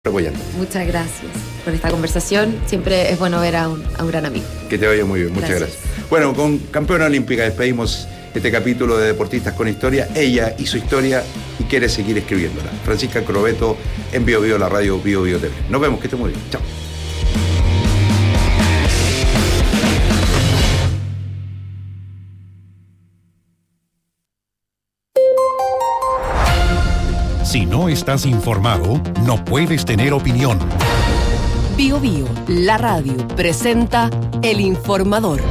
Apoyando. Muchas gracias por esta conversación. Siempre es bueno ver a un gran amigo. Que te vaya muy bien, muchas gracias. Bueno, con campeona olímpica despedimos este capítulo de Deportistas con Historia. Ella hizo historia y quiere seguir escribiéndola. Francisca Crobeto en Bio Bio, la radio Bio Bio TV. Nos vemos, que esté muy bien. Chao. Si no estás informado, no puedes tener opinión. Bio Bio, la radio, presenta El Informador.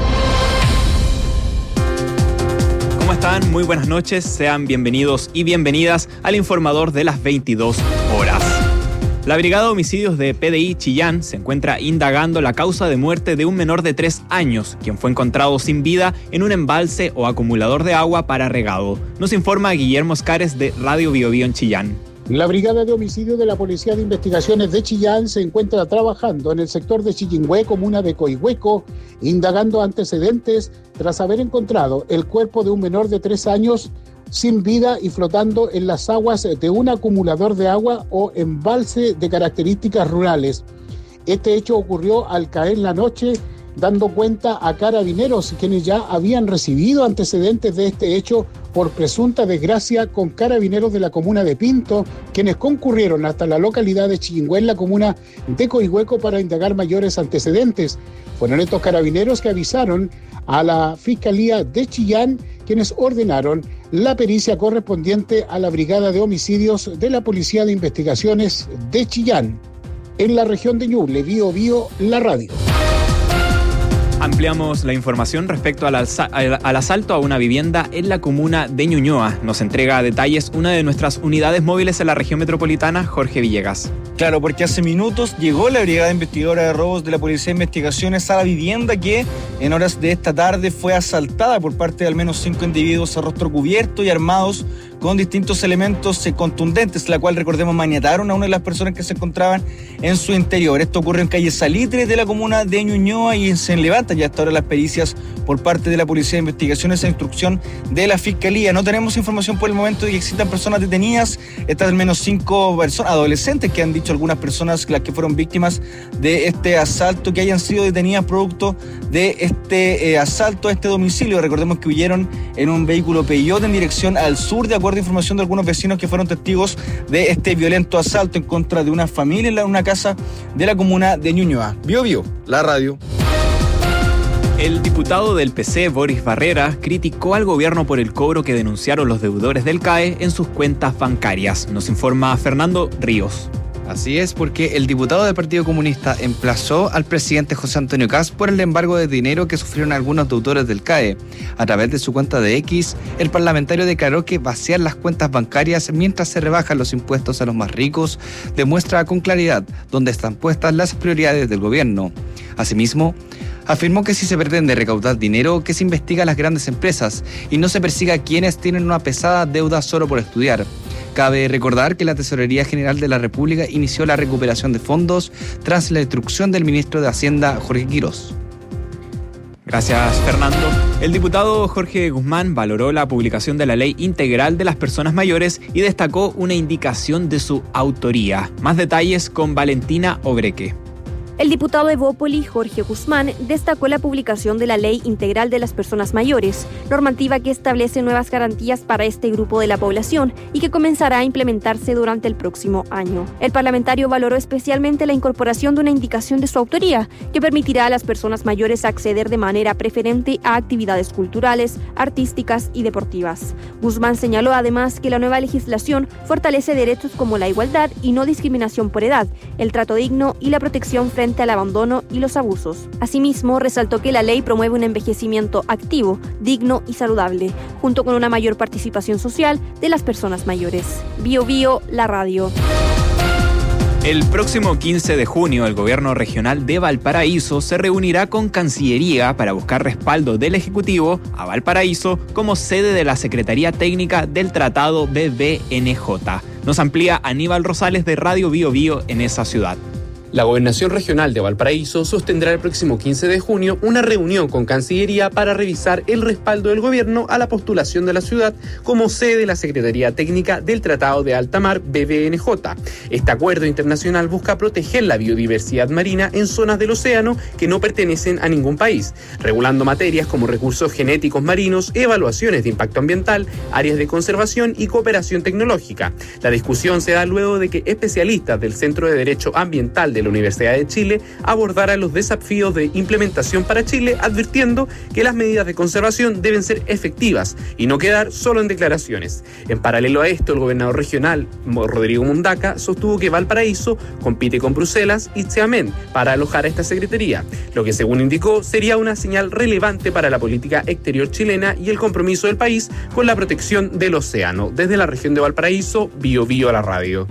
¿Cómo están? Muy buenas noches. Sean bienvenidos y bienvenidas al Informador de las 22 horas. La Brigada de Homicidios de PDI Chillán se encuentra indagando la causa de muerte de un menor de 3 años, quien fue encontrado sin vida en un embalse o acumulador de agua para regado. Nos informa Guillermo Oscares de Radio Bio Bio en Chillán. La Brigada de Homicidios de la Policía de Investigaciones de Chillán se encuentra trabajando en el sector de Chillingüe, comuna de Coihueco, indagando antecedentes tras haber encontrado el cuerpo de un menor de 3 años sin vida y flotando en las aguas de un acumulador de agua o embalse de características rurales. Este hecho ocurrió al caer la noche, dando cuenta a Carabineros, quienes ya habían recibido antecedentes de este hecho por presunta desgracia con Carabineros de la comuna de Pinto, quienes concurrieron hasta la localidad de Chillingüe, en la comuna de Coihueco, para indagar mayores antecedentes. Fueron estos Carabineros que avisaron a la Fiscalía de Chillán, quienes ordenaron la pericia correspondiente a la Brigada de Homicidios de la Policía de Investigaciones de Chillán. En la región de Ñuble, Bio Bio, la radio. Ampliamos la información respecto al asalto a una vivienda en la comuna de Ñuñoa. Nos entrega detalles una de nuestras unidades móviles en la región metropolitana, Jorge Villegas. Claro, porque hace minutos llegó la Brigada Investigadora de Robos de la Policía de Investigaciones a la vivienda que en horas de esta tarde fue asaltada por parte de al menos 5 individuos a rostro cubierto y armados con distintos elementos contundentes, la cual, recordemos, maniataron a una de las personas que se encontraban en su interior. Esto ocurrió en calle Salitre de la comuna de Ñuñoa y se levantan ya hasta ahora las pericias por parte de la Policía de Investigaciones a instrucción de la Fiscalía. No tenemos información por el momento de que existan personas detenidas. Estas al menos 5 personas, adolescentes, que han dicho algunas personas, las que fueron víctimas de este asalto, que hayan sido detenidas producto de este asalto a este domicilio. Recordemos que huyeron en un vehículo Peugeot en dirección al sur, de acuerdo a información de algunos vecinos que fueron testigos de este violento asalto en contra de una familia en una casa de la comuna de Ñuñoa. Bio Bio, la radio. El diputado del PC, Boris Barrera, criticó al gobierno por el cobro que denunciaron los deudores del CAE en sus cuentas bancarias. Nos informa Fernando Ríos. Así es, porque el diputado del Partido Comunista emplazó al presidente José Antonio Kast por el embargo de dinero que sufrieron algunos deudores del CAE. A través de su cuenta de X, el parlamentario declaró que vaciar las cuentas bancarias mientras se rebajan los impuestos a los más ricos demuestra con claridad dónde están puestas las prioridades del gobierno. Asimismo, afirmó que si se pretende recaudar dinero, que se investiga a las grandes empresas y no se persiga a quienes tienen una pesada deuda solo por estudiar. Cabe recordar que la Tesorería General de la República inició la recuperación de fondos tras la instrucción del ministro de Hacienda, Jorge Quirós. Gracias, Fernando. El diputado Jorge Guzmán valoró la publicación de la Ley Integral de las Personas Mayores y destacó una indicación de su autoría. Más detalles con Valentina Obreque. El diputado de Evópoli, Jorge Guzmán, destacó la publicación de la Ley Integral de las Personas Mayores, normativa que establece nuevas garantías para este grupo de la población y que comenzará a implementarse durante el próximo año. El parlamentario valoró especialmente la incorporación de una indicación de su autoría, que permitirá a las personas mayores acceder de manera preferente a actividades culturales, artísticas y deportivas. Guzmán señaló además que la nueva legislación fortalece derechos como la igualdad y no discriminación por edad, el trato digno y la protección frente al abandono y los abusos. Asimismo, resaltó que la ley promueve un envejecimiento activo, digno y saludable, junto con una mayor participación social de las personas mayores. Bio Bio, la radio. El próximo 15 de junio, el gobierno regional de Valparaíso se reunirá con Cancillería para buscar respaldo del Ejecutivo a Valparaíso como sede de la Secretaría Técnica del Tratado BBNJ. Nos amplía Aníbal Rosales de Radio Bio Bio en esa ciudad. La Gobernación Regional de Valparaíso sostendrá el próximo 15 de junio una reunión con Cancillería para revisar el respaldo del gobierno a la postulación de la ciudad como sede de la Secretaría Técnica del Tratado de Alta Mar BBNJ. Este acuerdo internacional busca proteger la biodiversidad marina en zonas del océano que no pertenecen a ningún país, regulando materias como recursos genéticos marinos, evaluaciones de impacto ambiental, áreas de conservación y cooperación tecnológica. La discusión se da luego de que especialistas del Centro de Derecho Ambiental de la Universidad de Chile abordará los desafíos de implementación para Chile, advirtiendo que las medidas de conservación deben ser efectivas y no quedar solo en declaraciones. En paralelo a esto, el gobernador regional, Rodrigo Mundaca, sostuvo que Valparaíso compite con Bruselas y Xiamen para alojar a esta secretaría, lo que según indicó sería una señal relevante para la política exterior chilena y el compromiso del país con la protección del océano. Desde la región de Valparaíso, Bío Bío a la radio.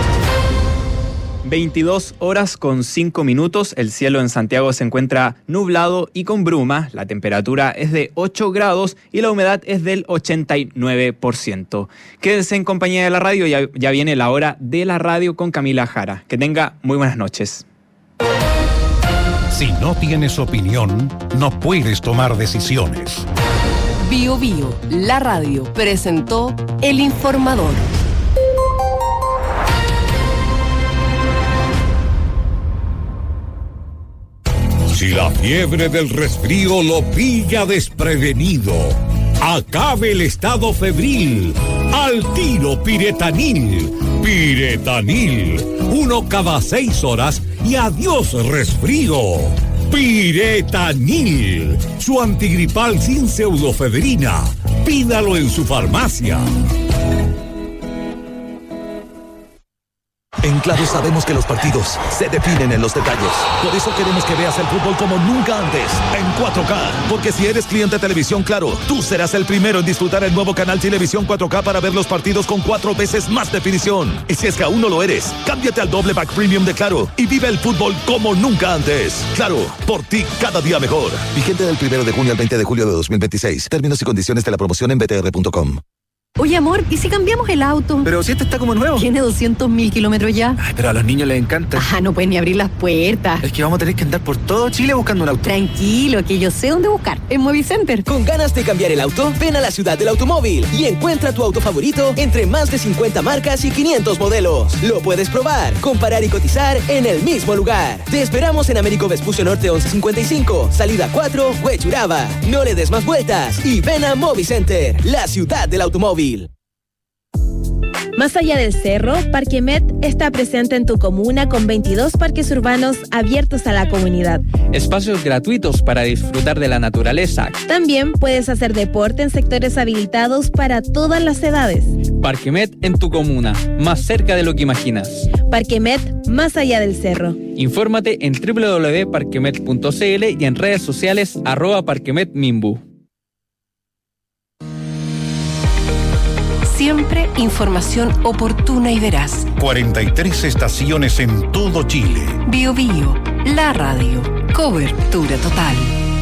22 horas con 5 minutos, el cielo en Santiago se encuentra nublado y con bruma, la temperatura es de 8 grados y la humedad es del 89%. Quédense en compañía de la radio, ya viene la hora de la radio con Camila Jara. Que tenga muy buenas noches. Si no tienes opinión, no puedes tomar decisiones. Bío Bío, la radio, presentó El Informador. Si la fiebre del resfrío lo pilla desprevenido, acabe el estado febril. Al tiro Piretanil. Piretanil. 1 cada 6 horas y adiós resfrío. Piretanil. Su antigripal sin pseudofebrina. Pídalo en su farmacia. En Claro sabemos que los partidos se definen en los detalles. Por eso queremos que veas el fútbol como nunca antes, en 4K. Porque si eres cliente de Televisión Claro, tú serás el primero en disfrutar el nuevo canal Televisión 4K para ver los partidos con 4 veces más definición. Y si es que aún no lo eres, cámbiate al doble pack premium de Claro y vive el fútbol como nunca antes. Claro, por ti cada día mejor. Vigente del 1 de junio al 20 de julio de 2026. Términos y condiciones de la promoción en btr.com. Oye, amor, ¿y si cambiamos el auto? Pero si este está como nuevo. Tiene 200.000 kilómetros ya. Ay, pero a los niños les encanta. No pueden ni abrir las puertas. Es que vamos a tener que andar por todo Chile buscando un auto. Tranquilo, que yo sé dónde buscar. En Movicenter. ¿Con ganas de cambiar el auto? Ven a la ciudad del automóvil y encuentra tu auto favorito entre más de 50 marcas y 500 modelos. Lo puedes probar, comparar y cotizar en el mismo lugar. Te esperamos en Américo Vespucio Norte 1155, salida 4, Huechuraba. No le des más vueltas y ven a Movicenter, la ciudad del automóvil. Más allá del cerro, Parquemet está presente en tu comuna con 22 parques urbanos abiertos a la comunidad. Espacios gratuitos para disfrutar de la naturaleza. También puedes hacer deporte en sectores habilitados para todas las edades. Parquemet en tu comuna, más cerca de lo que imaginas. Parquemet, más allá del cerro. Infórmate en www.parquemet.cl y en redes sociales @parquemetmimbu. Siempre información oportuna y veraz. 43 estaciones en todo Chile. Bío Bío, la radio. Cobertura total.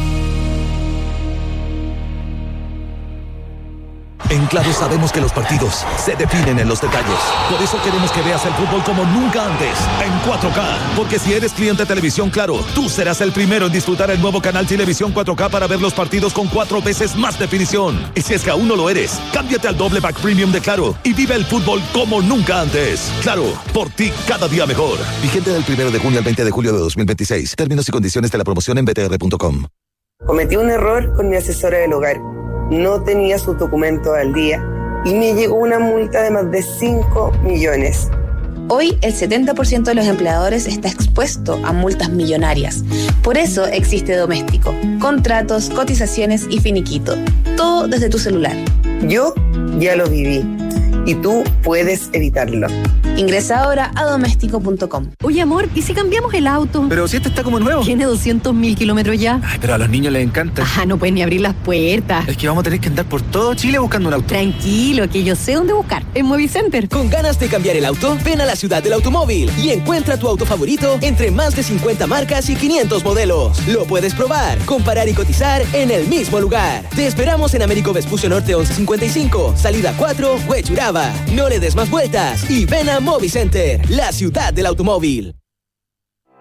En Claro sabemos que los partidos se definen en los detalles. Por eso queremos que veas el fútbol como nunca antes, en 4K. Porque si eres cliente de Televisión Claro, tú serás el primero en disfrutar el nuevo canal Televisión 4K para ver los partidos con 4 veces más definición. Y si es que aún no lo eres, cámbiate al doble pack premium de Claro y vive el fútbol como nunca antes. Claro, por ti cada día mejor. Vigente del 1 de junio al 20 de julio de 2026. Términos y condiciones de la promoción en btr.com. Cometí un error con mi asesora del hogar. No tenía sus documentos al día y me llegó una multa de más de 5 millones. Hoy el 70% de los empleadores está expuesto a multas millonarias. Por eso existe Doméstico. Contratos, cotizaciones y finiquito. Todo desde tu celular. Yo ya lo viví y tú puedes evitarlo. Ingresa ahora a doméstico.com. Oye, amor, ¿y si cambiamos el auto? Pero si este está como nuevo. Tiene 200.000 kilómetros ya. Ay, pero a los niños les encanta. No pueden ni abrir las puertas. Es que vamos a tener que andar por todo Chile buscando un auto. Tranquilo, que yo sé dónde buscar. En Movicenter. ¿Con ganas de cambiar el auto? Ven a la ciudad del automóvil y encuentra tu auto favorito entre más de 50 marcas y 500 modelos. Lo puedes probar, comparar y cotizar en el mismo lugar. Te esperamos en Américo Vespucio Norte 1155, salida 4, Huechuraba. No le des más vueltas y ven a Movicenter, la ciudad del automóvil.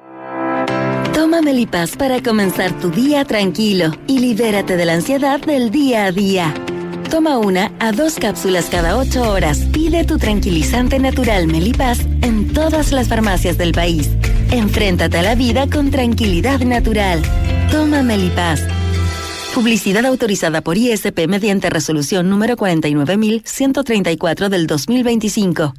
Toma Melipaz para comenzar tu día tranquilo y libérate de la ansiedad del día a día. Toma 1 a 2 cápsulas cada 8 horas. Pide tu tranquilizante natural Melipaz en todas las farmacias del país. Enfréntate a la vida con tranquilidad natural. Toma Melipaz. Publicidad autorizada por ISP mediante resolución número 49.134 del 2025.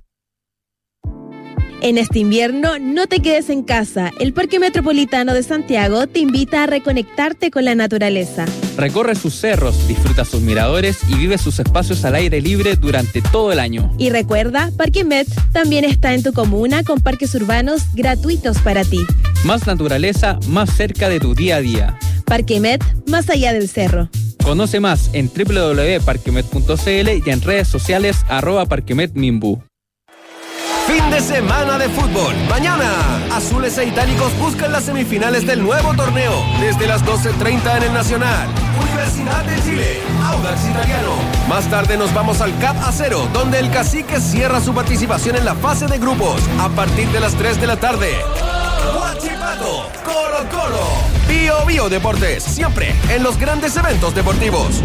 En este invierno, no te quedes en casa. El Parque Metropolitano de Santiago te invita a reconectarte con la naturaleza. Recorre sus cerros, disfruta sus miradores y vive sus espacios al aire libre durante todo el año. Y recuerda, Parque Met también está en tu comuna con parques urbanos gratuitos para ti. Más naturaleza, más cerca de tu día a día. Parque Met, más allá del cerro. Conoce más en www.parquemet.cl y en redes sociales @parquemetminbu. Fin de semana de fútbol. Mañana, Azules e Itálicos buscan las semifinales del nuevo torneo. Desde las 12:30 en el Nacional. Universidad de Chile, Audax Italiano. Más tarde nos vamos al Cap Acero, donde el Cacique cierra su participación en la fase de grupos. A partir de las 3 de la tarde. Huachipato, Colo Colo. Bio Bio Deportes, siempre en los grandes eventos deportivos.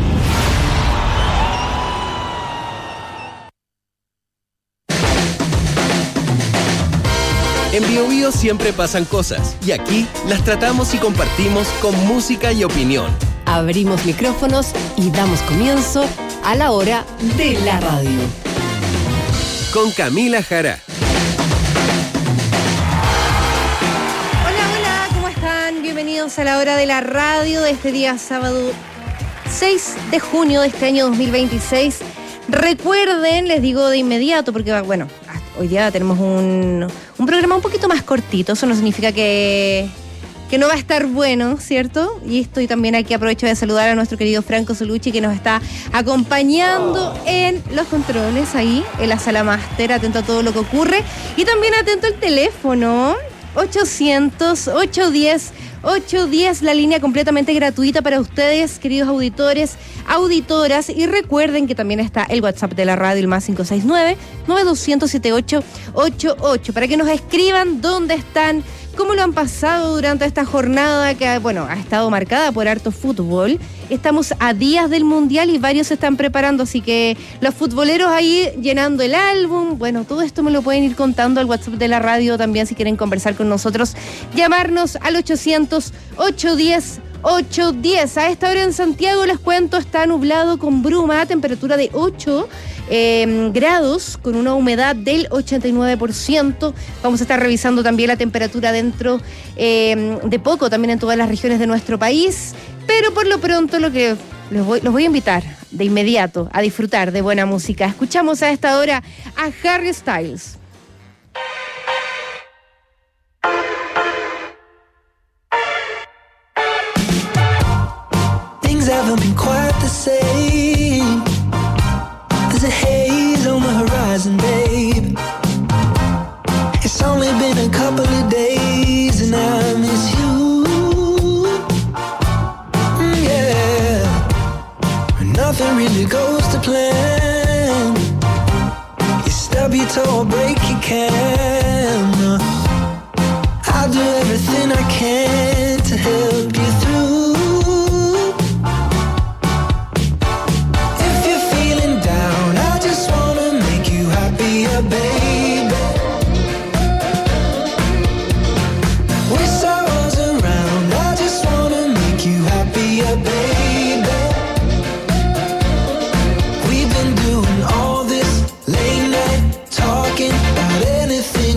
En Bio Bio siempre pasan cosas y aquí las tratamos y compartimos con música y opinión. Abrimos micrófonos y damos comienzo a la hora de la radio. Con Camila Jara. Hola, ¿cómo están? Bienvenidos a la hora de la radio de este día sábado 6 de junio de este año 2026. Recuerden, les digo de inmediato, porque bueno, hoy día tenemos un programa un poquito más cortito. Eso no significa que no va a estar bueno, ¿cierto? Y estoy también aquí, aprovecho de saludar a nuestro querido Franco Solucci, que nos está acompañando en los controles ahí, en la sala máster, atento a todo lo que ocurre. Y también atento al teléfono, 800-810-810, la línea completamente gratuita para ustedes, queridos auditores, auditoras. Y recuerden que también está el WhatsApp de la radio, el más 569-9200-7888, para que nos escriban dónde están, cómo lo han pasado durante esta jornada que, bueno, ha estado marcada por harto fútbol. Estamos a días del Mundial y varios se están preparando, así que los futboleros ahí llenando el álbum. Bueno, todo esto me lo pueden ir contando al WhatsApp de la radio también si quieren conversar con nosotros. Llamarnos al 800-810-810. A esta hora en Santiago, les cuento, está nublado con bruma, temperatura de 8 grados, con una humedad del 89%. Vamos a estar revisando también la temperatura dentro de poco, también en todas las regiones de nuestro país. Pero por lo pronto los voy a invitar de inmediato a disfrutar de buena música. Escuchamos a esta hora a Harry Styles. Things haven't been quite the same. There's a haze on the horizon, babe. It's only been a couple of days and I miss you. Yeah, nothing really goes to plan. You stub your toe or break your can. I'll do everything I can to help you through. Baby, with sorrows around, I just wanna make you happier, baby. We've been doing all this late night talking about anything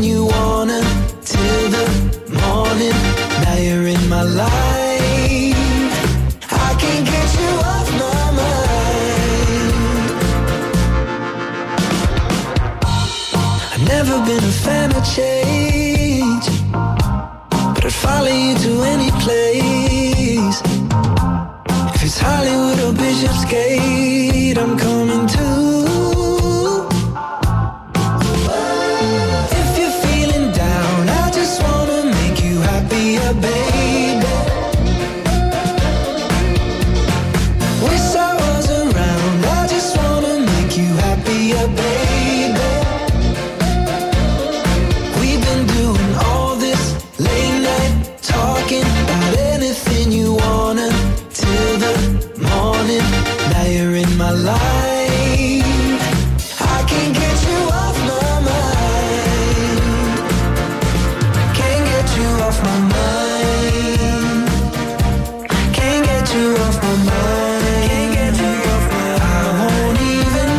off my mind. Can't get you off my mind. Can't get you off my mind. I won't even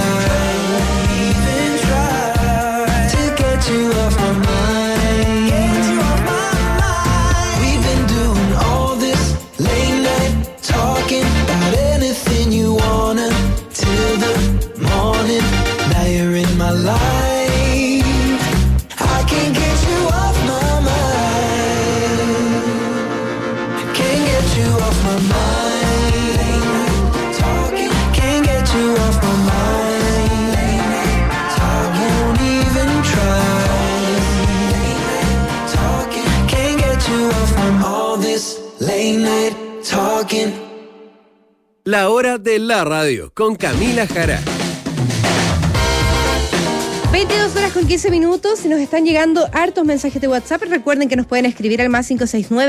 try to get you off my mind. Get you off my mind. We've been doing all this late night talking about anything you wanna till the morning. Now you're in my life. I can't get you off my mind. Can't get you off my mind. Talking. Can't get you off my mind. I won't even try. Talking. Can't get you off from all this late night talking. La hora de la radio con Camila Jara. 22 horas con 15 minutos y nos están llegando hartos mensajes de WhatsApp. Recuerden que nos pueden escribir al más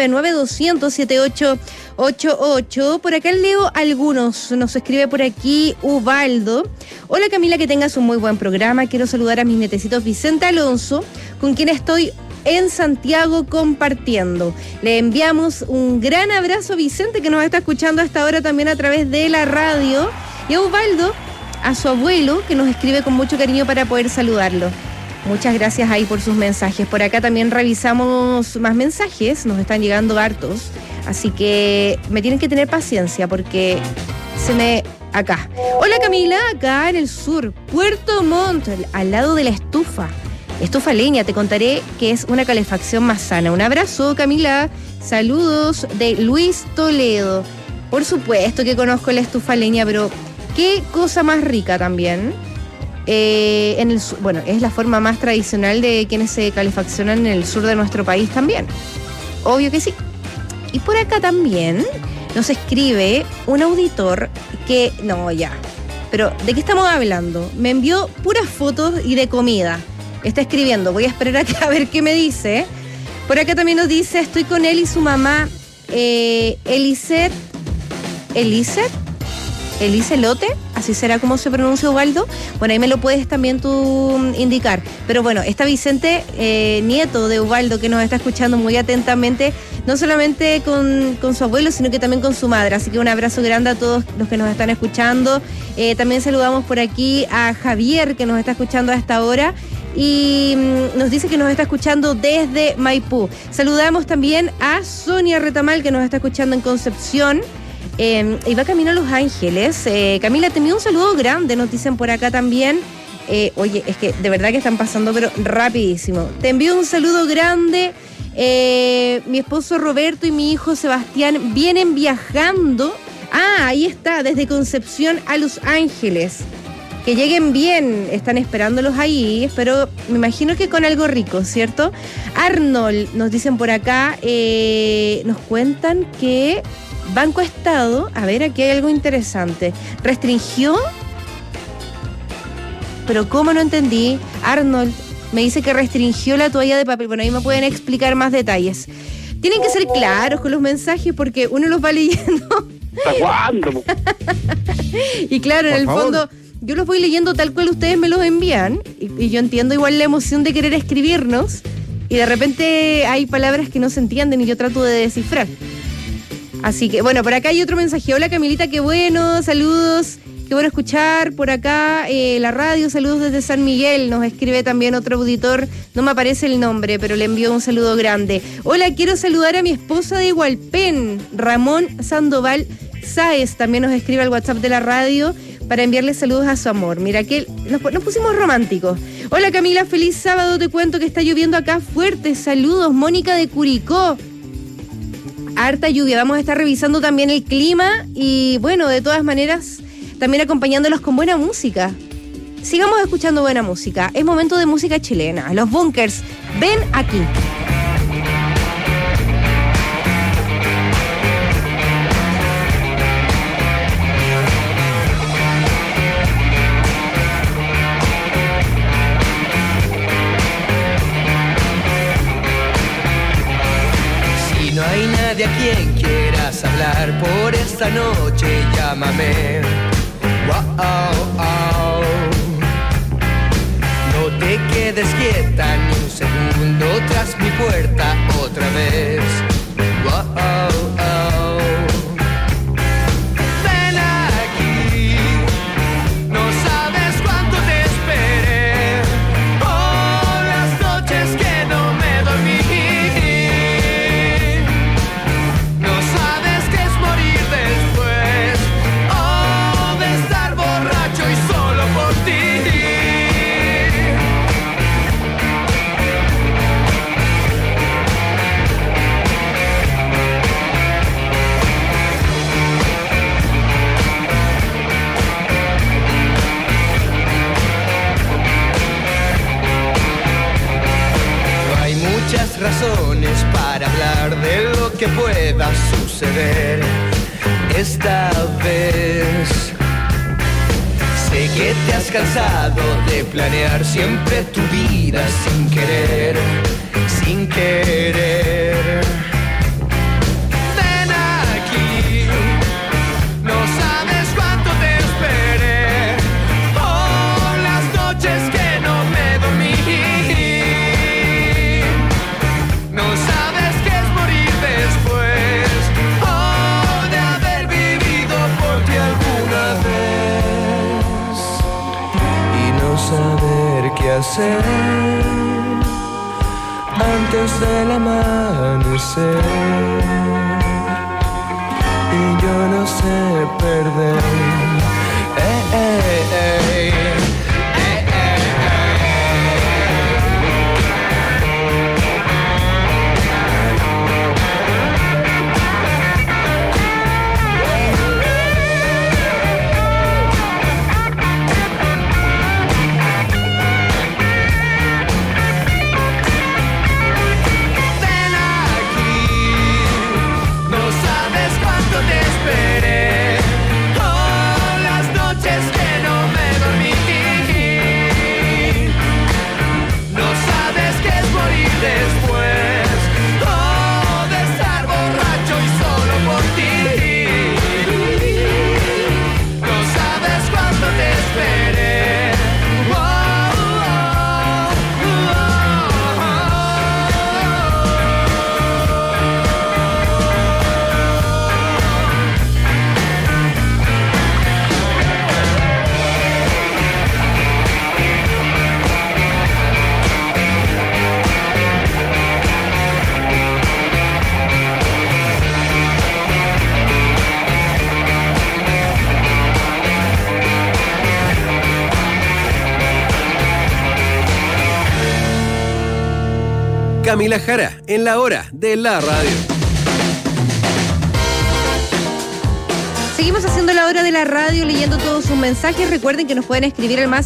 569-9200-7888. Por acá leo algunos. Nos escribe por aquí Ubaldo. Hola Camila, que tengas un muy buen programa. Quiero saludar a mis nietecitos Vicente Alonso, con quien estoy en Santiago compartiendo. Le enviamos un gran abrazo a Vicente, que nos está escuchando hasta ahora también a través de la radio. Y a Ubaldo, a su abuelo, que nos escribe con mucho cariño para poder saludarlo. Muchas gracias ahí por sus mensajes. Por acá también revisamos más mensajes, nos están llegando hartos, así que me tienen que tener paciencia porque acá. Hola Camila, acá en el sur, Puerto Montt, al lado de la estufa leña. Te contaré que es una calefacción más sana. Un abrazo Camila, saludos de Luis Toledo. Por supuesto que conozco la estufa leña, pero qué cosa más rica también. Es la forma más tradicional de quienes se calefaccionan en el sur de nuestro país también. Obvio que sí. Y por acá también nos escribe un auditor que... No, ya. Pero, ¿de qué estamos hablando? Me envió puras fotos y de comida. Está escribiendo. Voy a esperar acá a ver qué me dice. Por acá también nos dice, estoy con él y su mamá, Elice Lote, así será como se pronuncia, Ubaldo. Bueno, ahí me lo puedes también tú indicar. Pero bueno, está Vicente, nieto de Ubaldo, que nos está escuchando muy atentamente, no solamente con su abuelo, sino que también con su madre. Así que un abrazo grande a todos los que nos están escuchando. También saludamos por aquí a Javier, que nos está escuchando a esta hora. Y nos dice que nos está escuchando desde Maipú. Saludamos también a Sonia Retamal, que nos está escuchando en Concepción. Y va camino a Los Ángeles. Camila, te envío un saludo grande, nos dicen por acá también. Oye, es que de verdad que están pasando, pero rapidísimo. Te envío un saludo grande. Mi esposo Roberto y mi hijo Sebastián vienen viajando. Ahí está, desde Concepción a Los Ángeles. Que lleguen bien, están esperándolos ahí. Espero, me imagino que con algo rico, ¿cierto? Arnold, nos dicen por acá, nos cuentan que Banco Estado, a ver, aquí hay algo interesante. ¿Restringió? Pero ¿cómo? No entendí. Arnold me dice que restringió la toalla de papel. Bueno, ahí me pueden explicar más detalles. Tienen que ser claros con los mensajes porque uno los va leyendo. ¿Hasta cuándo? Y claro, en el fondo, yo los voy leyendo tal cual ustedes me los envían. Y yo entiendo igual la emoción de querer escribirnos. Y de repente hay palabras que no se entienden y yo trato de descifrar. Así que, bueno, por acá hay otro mensaje. Hola Camilita, qué bueno, saludos. Qué bueno escuchar por acá la radio. Saludos desde San Miguel. Nos escribe también otro auditor. No me aparece el nombre, pero le envío un saludo grande. Hola, quiero saludar a mi esposa de Hualpén, Ramón Sandoval Sáez. También nos escribe al WhatsApp de la radio para enviarle saludos a su amor. Mira que nos pusimos románticos. Hola Camila, feliz sábado. Te cuento que está lloviendo acá fuerte. Saludos, Mónica de Curicó. Harta lluvia. Vamos a estar revisando también el clima y bueno, de todas maneras, también acompañándolos con buena música. Sigamos escuchando buena música. Es momento de música chilena. Los Bunkers, ven aquí. Si no hay nadie a quien quieras hablar por esta noche, llámame. Wow. No te quedes quieta ni un segundo tras mi puerta. Otra otra vez. Oh, oh, oh. Ven aquí, no sabes cuánto te esperé. Oh, las noches que no me dormí. No sabes qué es morir después. Oh, de estar borracho y solo por ti. Muchas razones para hablar de lo que pueda suceder esta vez. Sé que te has cansado de planear siempre tu vida sin querer, sin querer. Ven aquí, no sabes cuánto te esperé. Oh, las noches que no me dormí. No sabes qué es morir después, oh, de haber vivido por ti alguna vez y no saber qué hacer antes del amanecer. Y yo no sé perder. Camila Jara, en la hora de la radio. Seguimos haciendo la hora de la radio, leyendo todos sus mensajes. Recuerden que nos pueden escribir al más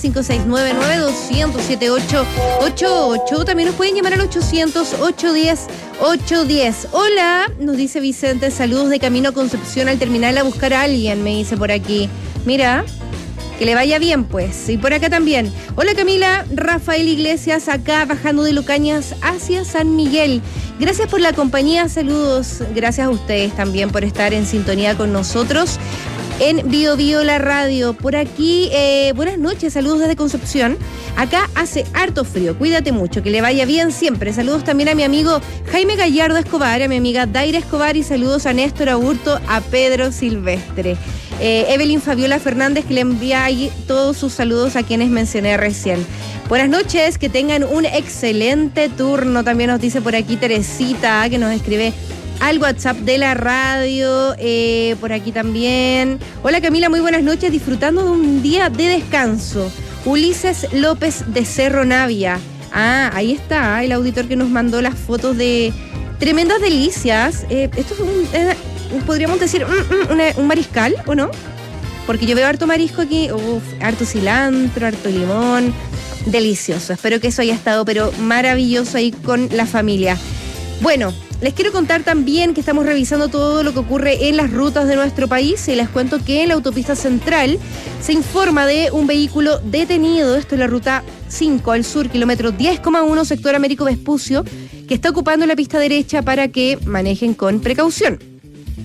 569-9200-7888. También nos pueden llamar al 800-810-810. Hola, nos dice Vicente, saludos de camino a Concepción al terminal a buscar a alguien, me dice por aquí. Mira, que le vaya bien pues. Y por acá también. Hola Camila, Rafael Iglesias acá bajando de Lucañas hacia San Miguel. Gracias por la compañía, saludos. Gracias a ustedes también por estar en sintonía con nosotros en Bio Bio la radio. Por aquí, buenas noches, saludos desde Concepción. Acá hace harto frío, cuídate mucho, que le vaya bien siempre. Saludos también a mi amigo Jaime Gallardo Escobar, a mi amiga Daira Escobar y saludos a Néstor Aburto, a Pedro Silvestre. Evelyn Fabiola Fernández, que le envía ahí todos sus saludos a quienes mencioné recién. Buenas noches, que tengan un excelente turno. También nos dice por aquí Teresita, que nos escribe al WhatsApp de la radio. Por aquí también. Hola Camila, muy buenas noches, disfrutando de un día de descanso. Ulises López de Cerro Navia. Ah, ahí está el auditor que nos mandó las fotos de tremendas delicias. Esto es podríamos decir un mariscal, ¿o no? Porque yo veo harto marisco aquí, harto cilantro, harto limón, delicioso. Espero que eso haya estado, pero maravilloso ahí con la familia. Bueno, les quiero contar también que estamos revisando todo lo que ocurre en las rutas de nuestro país y les cuento que en la autopista central se informa de un vehículo detenido, esto es la ruta 5 al sur, kilómetro 10,1, sector Américo Vespucio, que está ocupando la pista derecha para que manejen con precaución.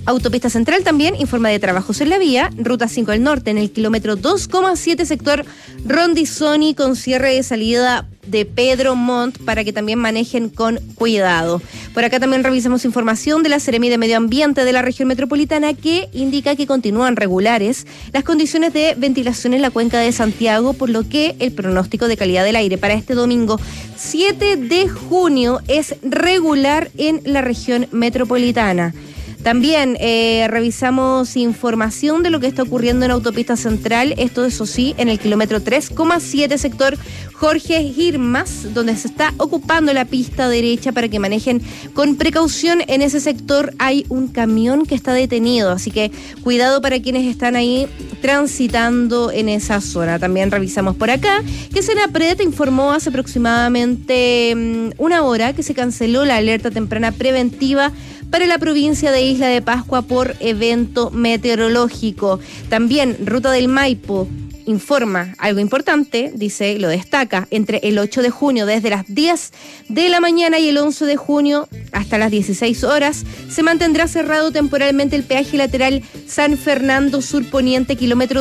Autopista Central también informa de trabajos en la vía. Ruta 5 al norte en el kilómetro 2,7 sector Rondizoni con cierre de salida de Pedro Montt para que también manejen con cuidado. Por acá también revisamos información de la Seremi de Medio Ambiente de la región metropolitana que indica que continúan regulares las condiciones de ventilación en la cuenca de Santiago, por lo que el pronóstico de calidad del aire para este domingo 7 de junio es regular en la región metropolitana. También revisamos información de lo que está ocurriendo en Autopista Central, esto eso sí, en el kilómetro 3,7 sector Jorge Girmas, donde se está ocupando la pista derecha para que manejen con precaución. En ese sector hay un camión que está detenido, así que cuidado para quienes están ahí transitando en esa zona. También revisamos por acá que Senapred informó hace aproximadamente una hora que se canceló la alerta temprana preventiva para la provincia de Isla de Pascua por evento meteorológico. También Ruta del Maipo informa algo importante, dice, lo destaca, entre el 8 de junio desde las 10 de la mañana y el 11 de junio hasta las 16 horas se mantendrá cerrado temporalmente el peaje lateral San Fernando Sur Poniente, kilómetro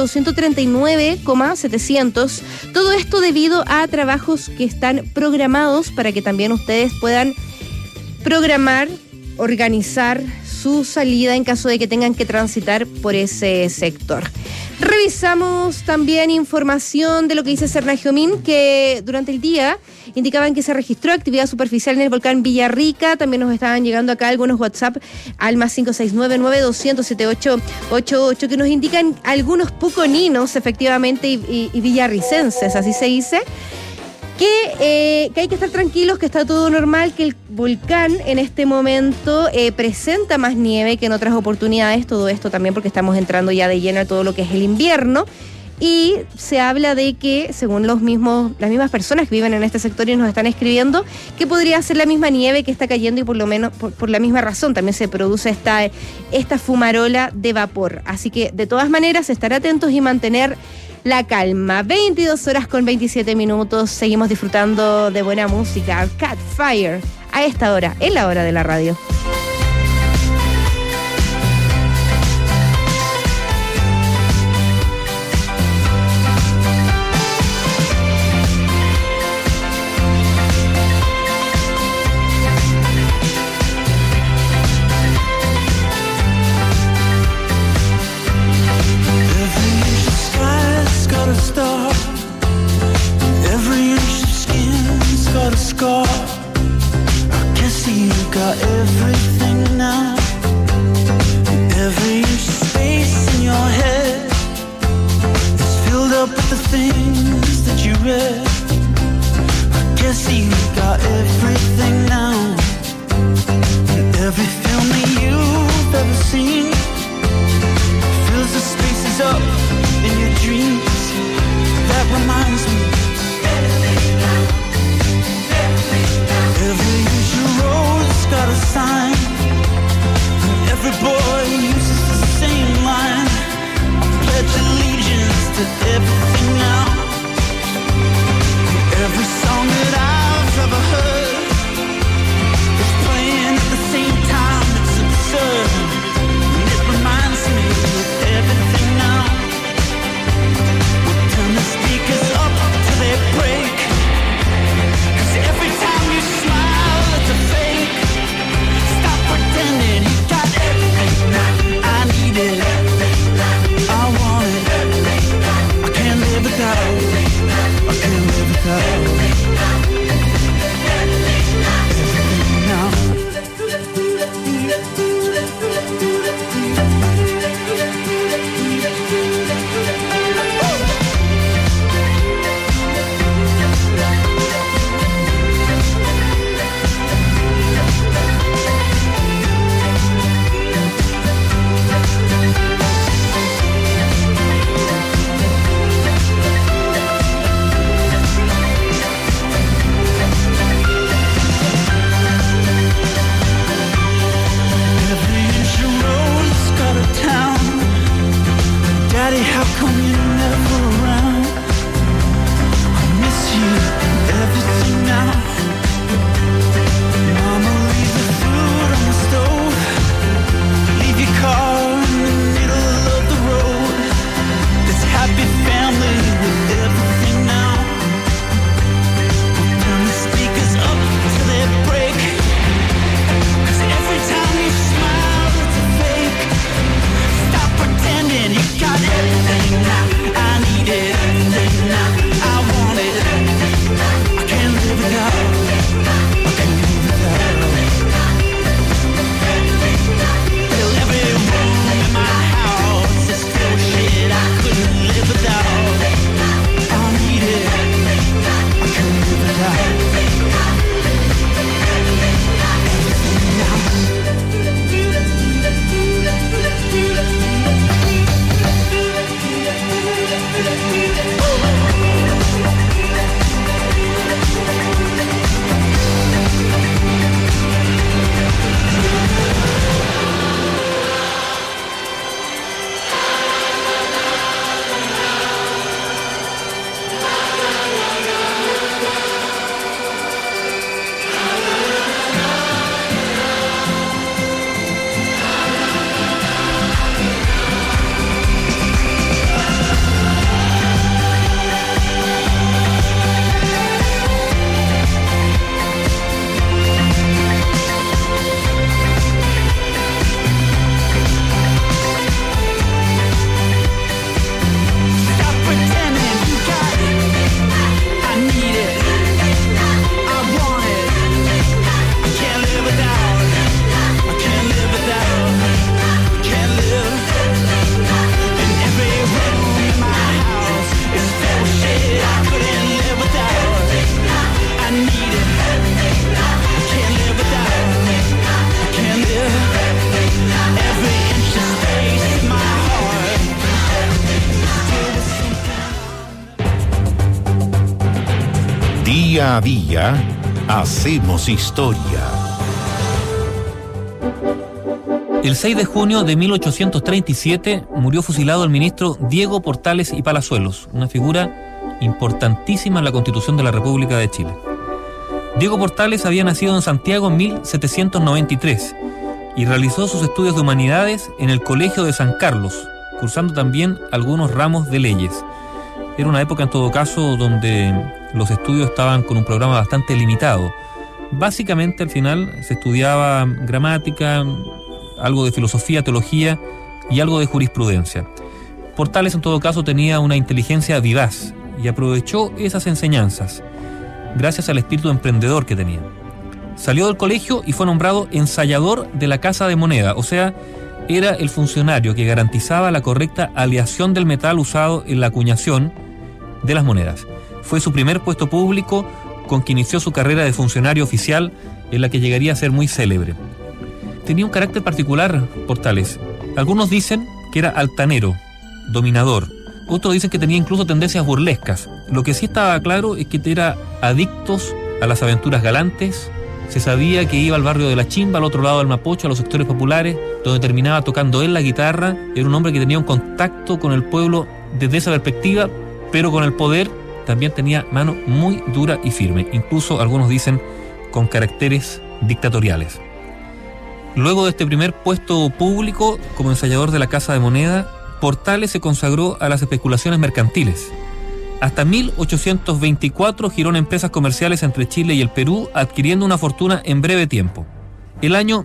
239,700. Todo esto debido a trabajos que están programados para que también ustedes puedan programar, organizar su salida en caso de que tengan que transitar por ese sector. Revisamos también información de lo que dice Serna Geomín, que durante el día indicaban que se registró actividad superficial en el volcán Villarrica. También nos estaban llegando acá algunos WhatsApp al más 569-9200-7888 que nos indican algunos puconinos, efectivamente, y villarricenses, así se dice. Que hay que estar tranquilos, que está todo normal, que el volcán en este momento presenta más nieve que en otras oportunidades, todo esto también porque estamos entrando ya de lleno a todo lo que es el invierno, y se habla de que, según las mismas personas que viven en este sector y nos están escribiendo, que podría ser la misma nieve que está cayendo y por lo menos por la misma razón también se produce esta fumarola de vapor. Así que de todas maneras estar atentos y mantener la calma. 22:27. Seguimos disfrutando de buena música. Catfire a esta hora, en la hora de la radio. Scar. I can see you got everything now. Every inch of space in your head is filled up with the things that you read. I can see you got everything now. And every film that you've ever seen fills the spaces up in your dreams. That reminds me. Every inch of road's got a sign, and every boy uses the same line. I pledge allegiance to everything now. And every song that I've ever heard Día a día hacemos historia. El 6 de junio de 1837 murió fusilado el ministro Diego Portales y Palazuelos, una figura importantísima en la Constitución de la República de Chile. Diego Portales había nacido en Santiago en 1793 y realizó sus estudios de humanidades en el Colegio de San Carlos, cursando también algunos ramos de leyes. Era una época, en todo caso, donde los estudios estaban con un programa bastante limitado. Básicamente, al final, se estudiaba gramática, algo de filosofía, teología y algo de jurisprudencia. Portales, en todo caso, tenía una inteligencia vivaz y aprovechó esas enseñanzas gracias al espíritu emprendedor que tenía. Salió del colegio y fue nombrado ensayador de la Casa de Moneda, o sea, era el funcionario que garantizaba la correcta aleación del metal usado en la acuñación de las monedas. Fue su primer puesto público con que inició su carrera de funcionario oficial, en la que llegaría a ser muy célebre. Tenía un carácter particular, Portales. Algunos dicen que era altanero, dominador. Otros dicen que tenía incluso tendencias burlescas. Lo que sí estaba claro es que era adicto a las aventuras galantes. Se sabía que iba al barrio de La Chimba, al otro lado del Mapocho, a los sectores populares, donde terminaba tocando él la guitarra. Era un hombre que tenía un contacto con el pueblo desde esa perspectiva, pero con el poder también tenía mano muy dura y firme. Incluso algunos dicen con caracteres dictatoriales. Luego de este primer puesto público como ensayador de la Casa de Moneda, Portales se consagró a las especulaciones mercantiles. Hasta 1824 giró en empresas comerciales entre Chile y el Perú, adquiriendo una fortuna en breve tiempo. El año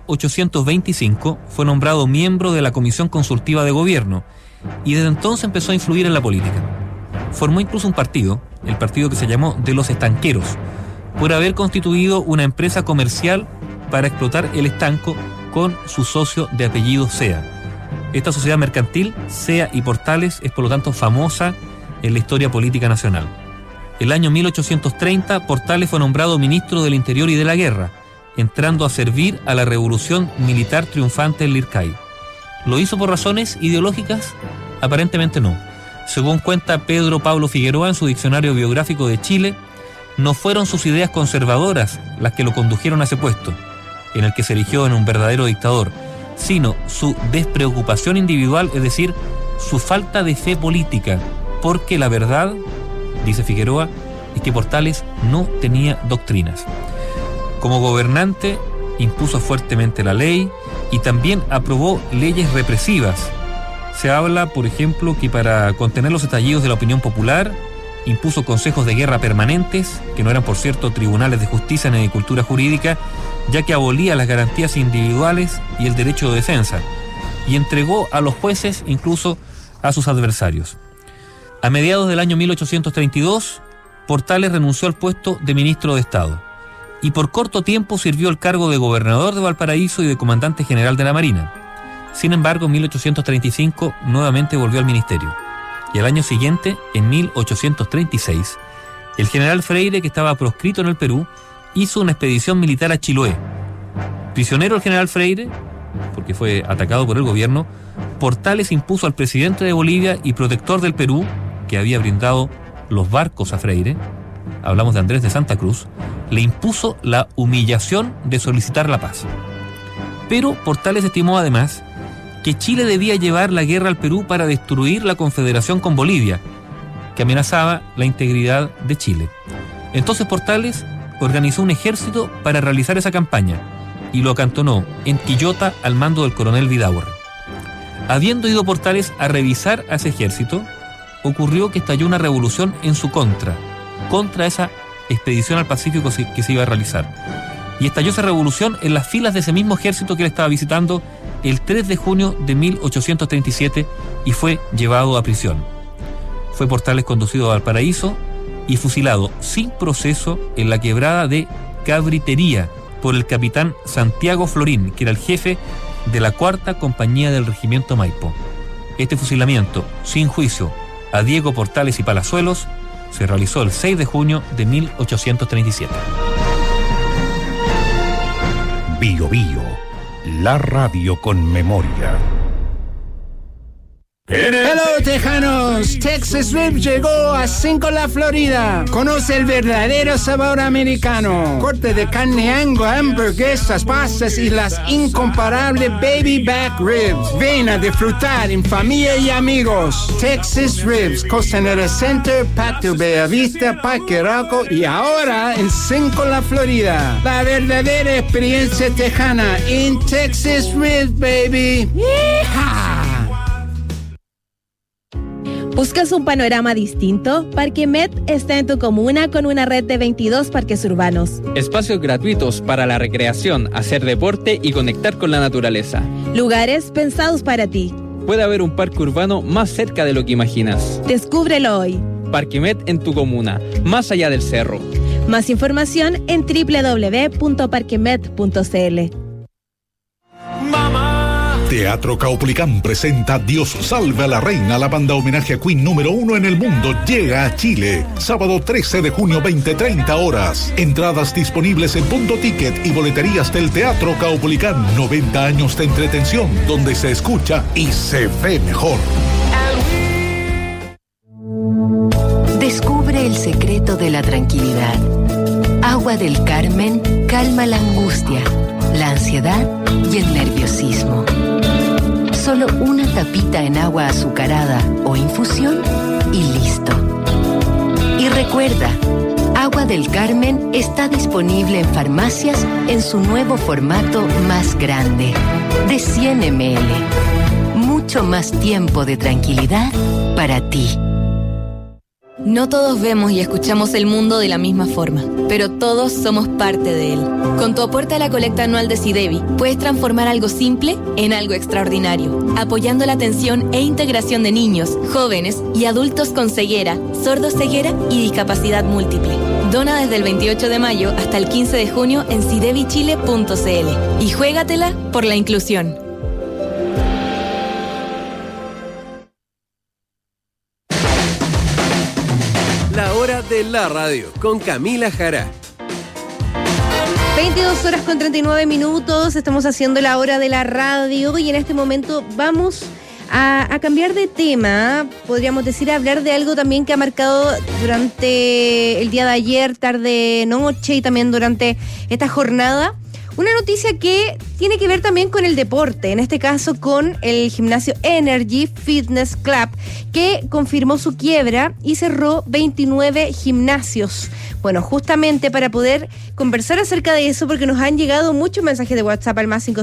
1825 fue nombrado miembro de la Comisión Consultiva de Gobierno y desde entonces empezó a influir en la política. Formó incluso un partido, el partido que se llamó de los Estanqueros, por haber constituido una empresa comercial para explotar el estanco con su socio de apellido Sea. Esta sociedad mercantil, Sea y Portales, es por lo tanto famosa en la historia política nacional. El año 1830, Portales fue nombrado ministro del Interior y de la Guerra, entrando a servir a la revolución militar triunfante en Lircay. ¿Lo hizo por razones ideológicas? Aparentemente no. Según cuenta Pedro Pablo Figueroa en su diccionario biográfico de Chile, no fueron sus ideas conservadoras las que lo condujeron a ese puesto, en el que se erigió en un verdadero dictador, sino su despreocupación individual, es decir, su falta de fe política, porque la verdad, dice Figueroa, es que Portales no tenía doctrinas. Como gobernante, impuso fuertemente la ley y también aprobó leyes represivas. Se habla, por ejemplo, que para contener los estallidos de la opinión popular, impuso consejos de guerra permanentes, que no eran, por cierto, tribunales de justicia ni de cultura jurídica, ya que abolía las garantías individuales y el derecho de defensa, y entregó a los jueces incluso a sus adversarios. A mediados del año 1832, Portales renunció al puesto de ministro de Estado, y por corto tiempo sirvió el cargo de gobernador de Valparaíso y de comandante general de la Marina. Sin embargo, en 1835 nuevamente volvió al ministerio. Y al año siguiente, en 1836, el general Freire, que estaba proscrito en el Perú, hizo una expedición militar a Chiloé. Prisionero el general Freire, porque fue atacado por el gobierno, Portales impuso al presidente de Bolivia y protector del Perú, que había brindado los barcos a Freire, hablamos de Andrés de Santa Cruz, le impuso la humillación de solicitar la paz. Pero Portales estimó además que Chile debía llevar la guerra al Perú para destruir la confederación con Bolivia, que amenazaba la integridad de Chile. Entonces Portales organizó un ejército para realizar esa campaña y lo acantonó en Quillota al mando del coronel Vidaurre. Habiendo ido Portales a revisar a ese ejército, ocurrió que estalló una revolución en su contra esa expedición al Pacífico que se iba a realizar. Y estalló esa revolución en las filas de ese mismo ejército que él estaba visitando el 3 de junio de 1837 y fue llevado a prisión. Fue Portales conducido a Valparaíso y fusilado sin proceso en la quebrada de Cabritería por el capitán Santiago Florín, que era el jefe de la 4ª Compañía del Regimiento Maipo. Este fusilamiento, sin juicio, a Diego Portales y Palazuelos, se realizó el 6 de junio de 1837. Bio Bio, la radio con memoria. Hello, tejanos. Texas Ribs llegó a 5 La Florida. Conoce el verdadero sabor americano. Corte de carne Angus, hamburguesas, pastas y las incomparables baby back ribs. Ven a disfrutar en familia y amigos. Texas Ribs, Costanera Center, Patio Bellavista, Parque Arauco y ahora en 5 La Florida. La verdadera experiencia tejana en Texas Ribs, baby. ¡Yeehaw! ¿Buscas un panorama distinto? Parquemet está en tu comuna con una red de 22 parques urbanos. Espacios gratuitos para la recreación, hacer deporte y conectar con la naturaleza. Lugares pensados para ti. Puede haber un parque urbano más cerca de lo que imaginas. Descúbrelo hoy. Parquemet en tu comuna, más allá del cerro. Más información en www.parquemet.cl. Teatro Caupolicán presenta Dios salve a la reina. La banda homenaje a Queen número 1 en el mundo llega a Chile. Sábado 13 de junio, 20:30 horas. Entradas disponibles en Punto Ticket y boleterías del Teatro Caupolicán. 90 años de entretención donde se escucha y se ve mejor. Descubre el secreto de la tranquilidad. Agua del Carmen calma la angustia, la ansiedad y el nerviosismo. Solo una tapita en agua azucarada o infusión y listo. Y recuerda, Agua del Carmen está disponible en farmacias en su nuevo formato más grande, de 100 ml. Mucho más tiempo de tranquilidad para ti. No todos vemos y escuchamos el mundo de la misma forma, pero todos somos parte de él. Con tu aporte a la colecta anual de SIDEBI, puedes transformar algo simple en algo extraordinario, apoyando la atención e integración de niños, jóvenes y adultos con ceguera, sordoceguera y discapacidad múltiple. Dona desde el 28 de mayo hasta el 15 de junio en sidebichile.cl y juégatela por la inclusión. La hora de la radio con Camila Jara. 22 horas con 39 minutos, estamos haciendo la hora de la radio y en este momento vamos a cambiar de tema, podríamos decir, a hablar de algo también que ha marcado durante el día de ayer, tarde, noche y también durante esta jornada. Una noticia que tiene que ver también con el deporte, en este caso con el gimnasio Energy Fitness Club, que confirmó su quiebra y cerró 29 gimnasios. Bueno, justamente para poder conversar acerca de eso, porque nos han llegado muchos mensajes de WhatsApp al más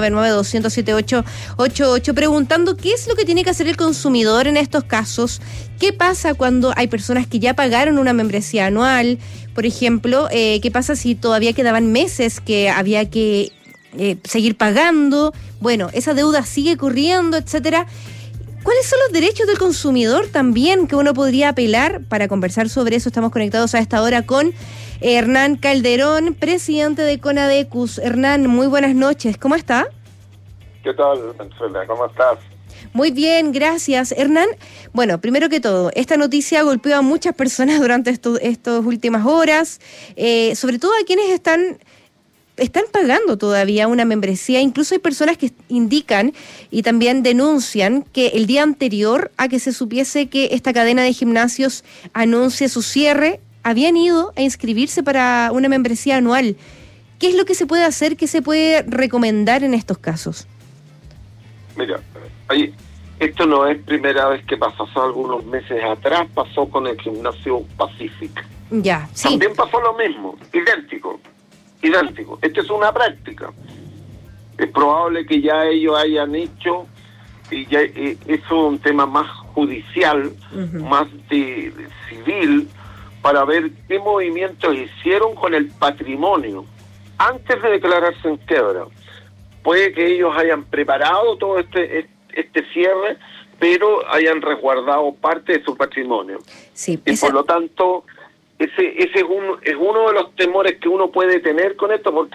569-9200-7888 preguntando qué es lo que tiene que hacer el consumidor en estos casos, qué pasa cuando hay personas que ya pagaron una membresía anual, por ejemplo, qué pasa si todavía quedaban meses que había que seguir pagando, bueno, esa deuda sigue corriendo, etcétera. ¿Cuáles son los derechos del consumidor también que uno podría apelar? Para conversar sobre eso estamos conectados a esta hora con Hernán Calderón, presidente de Conadecus. Hernán, muy buenas noches, ¿cómo está? ¿Qué tal, Venezuela? ¿Cómo estás? Muy bien, gracias. Hernán, bueno, primero que todo, esta noticia golpeó a muchas personas durante estas últimas horas, sobre todo a quienes están pagando todavía una membresía. Incluso hay personas que indican y también denuncian que el día anterior a que se supiese que esta cadena de gimnasios anuncie su cierre, habían ido a inscribirse para una membresía anual. ¿Qué es lo que se puede hacer? ¿Qué se puede recomendar en estos casos? Mira, esto no es primera vez que pasa. Hace algunos meses atrás pasó con el gimnasio Pacific. Ya, sí. También pasó lo mismo, idéntico. Esto es una práctica. Es probable que ya ellos hayan hecho, y ya eso es un tema más judicial, más de civil, para ver qué movimientos hicieron con el patrimonio antes de declararse en quiebra. Puede que ellos hayan preparado todo este cierre, pero hayan resguardado parte de su patrimonio. Sí, y por lo tanto, ese es uno de los temores que uno puede tener con esto, porque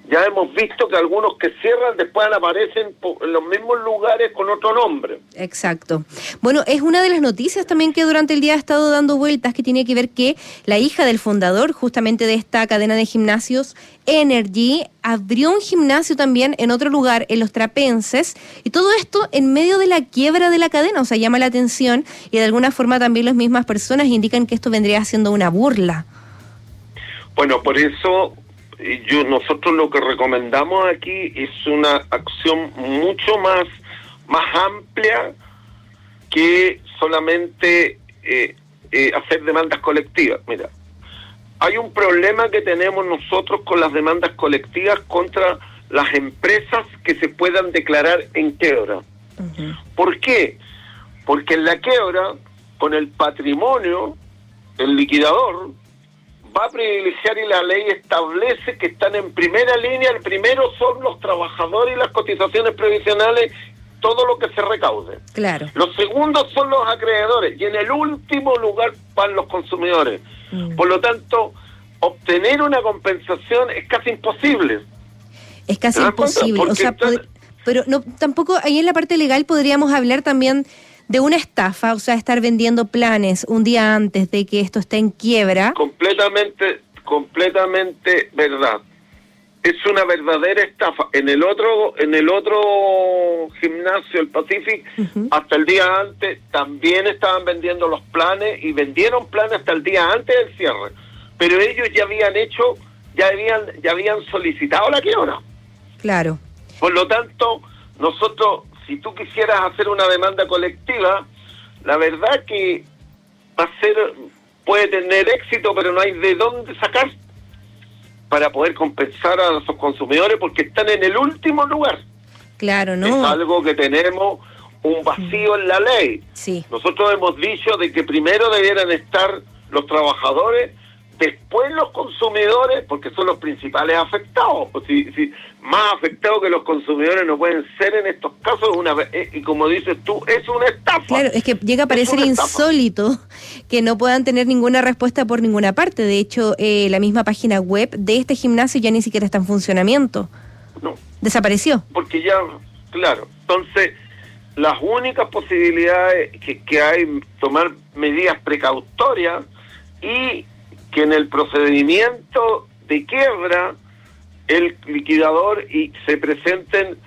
ya hemos visto que algunos que cierran después aparecen en los mismos lugares con otro nombre. Exacto. Bueno, es una de las noticias también que durante el día ha estado dando vueltas, que tiene que ver que la hija del fundador justamente de esta cadena de gimnasios, Energy, abrió un gimnasio también en otro lugar, en Los Trapenses, y todo esto en medio de la quiebra de la cadena. O sea, llama la atención, y de alguna forma también las mismas personas indican que esto vendría siendo una burla. Bueno, por eso nosotros lo que recomendamos aquí es una acción mucho más amplia que solamente hacer demandas colectivas. Mira, hay un problema que tenemos nosotros con las demandas colectivas contra las empresas que se puedan declarar en quiebra. Uh-huh. ¿Por qué? Porque en la quiebra, con el patrimonio, el liquidador va a privilegiar, y la ley establece que están en primera línea. El primero son los trabajadores y las cotizaciones previsionales, todo lo que se recaude. Claro. Los segundos son los acreedores, y en el último lugar van los consumidores. Por lo tanto, obtener una compensación es casi imposible. Es casi imposible. O sea, pero no, tampoco ahí en la parte legal podríamos hablar también de una estafa, o sea, estar vendiendo planes un día antes de que esto esté en quiebra. Completamente verdad. Es una verdadera estafa. En el otro gimnasio, el Pacific, uh-huh, hasta el día antes también estaban vendiendo los planes, y vendieron planes hasta el día antes del cierre. Pero ellos ya habían solicitado la quiebra. Claro. Por lo tanto, nosotros, si tú quisieras hacer una demanda colectiva, la verdad que puede tener éxito, pero no hay de dónde sacar para poder compensar a nuestros consumidores, porque están en el último lugar. Claro, ¿no? Es algo que tenemos un vacío en la ley. Sí. Nosotros hemos dicho de que primero debieran estar los trabajadores, después los consumidores, porque son los principales afectados. Pues si más afectados que los consumidores no pueden ser en estos casos, y como dices tú, es una estafa. Claro, es que llega a parecer insólito que no puedan tener ninguna respuesta por ninguna parte. De hecho, la misma página web de este gimnasio ya ni siquiera está en funcionamiento. No. Desapareció. Porque ya, claro, entonces las únicas posibilidades que hay, tomar medidas precautorias, y que en el procedimiento de quiebra el liquidador y se presenten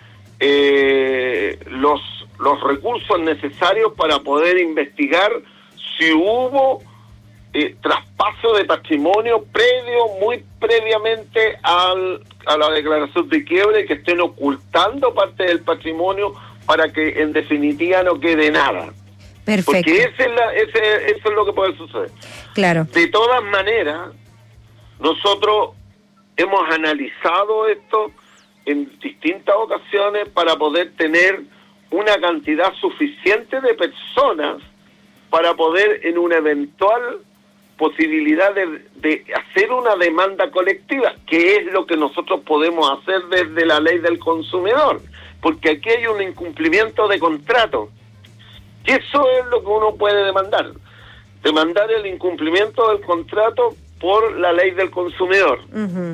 los recursos necesarios para poder investigar si hubo traspaso de patrimonio muy previamente a la declaración de quiebra, y que estén ocultando parte del patrimonio para que en definitiva no quede nada. Perfecto. Porque eso es lo que puede suceder. Claro. De todas maneras, nosotros hemos analizado esto en distintas ocasiones para poder tener una cantidad suficiente de personas para poder, en una eventual posibilidad de hacer una demanda colectiva, que es lo que nosotros podemos hacer desde la ley del consumidor, porque aquí hay un incumplimiento de contrato. Y eso es lo que uno puede demandar el incumplimiento del contrato por la ley del consumidor. Uh-huh.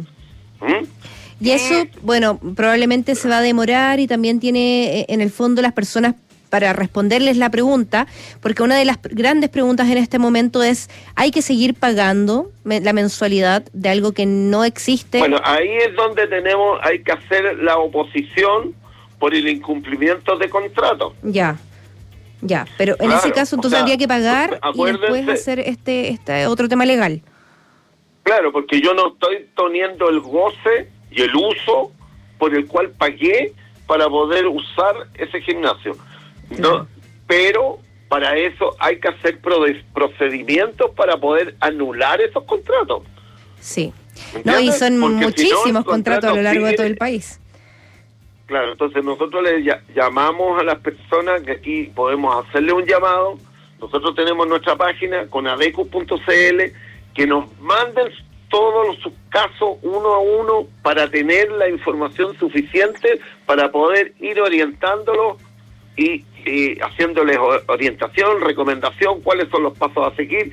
Y eso, bueno, probablemente se va a demorar, y también tiene en el fondo las personas para responderles la pregunta, porque una de las grandes preguntas en este momento es, ¿hay que seguir pagando la mensualidad de algo que no existe? Bueno, ahí es donde hay que hacer la oposición por el incumplimiento de contrato. Ya, pero en ese caso entonces habría que pagar y después hacer este otro tema legal. Claro, porque yo no estoy teniendo el goce y el uso por el cual pagué para poder usar ese gimnasio. No, pero para eso hay que hacer procedimientos para poder anular esos contratos. Sí. No, y son muchísimos contratos a lo largo de todo el país. Claro, entonces nosotros le llamamos a las personas, que aquí podemos hacerle un llamado. Nosotros tenemos nuestra página conadecu.cl, que nos manden todos sus casos uno a uno para tener la información suficiente para poder ir orientándolos y haciéndoles orientación, recomendación, cuáles son los pasos a seguir,